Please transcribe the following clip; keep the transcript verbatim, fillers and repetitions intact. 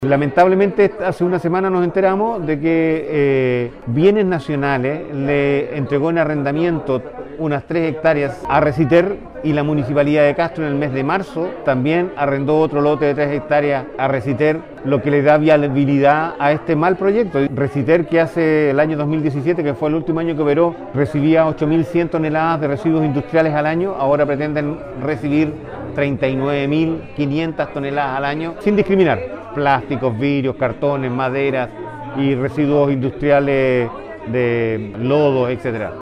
Lamentablemente hace una semana nos enteramos de que eh, Bienes Nacionales le entregó en arrendamiento unas tres hectáreas a Reciter y la Municipalidad de Castro en el mes de marzo también arrendó otro lote de tres hectáreas a Reciter, lo que le da viabilidad a este mal proyecto. Reciter, que hace el año dos mil diecisiete, que fue el último año que operó, recibía ocho mil cien toneladas de residuos industriales al año, ahora pretenden recibir treinta y nueve mil quinientas toneladas al año sin discriminar. Plásticos, vidrios, cartones, maderas y residuos industriales de lodo, etcétera.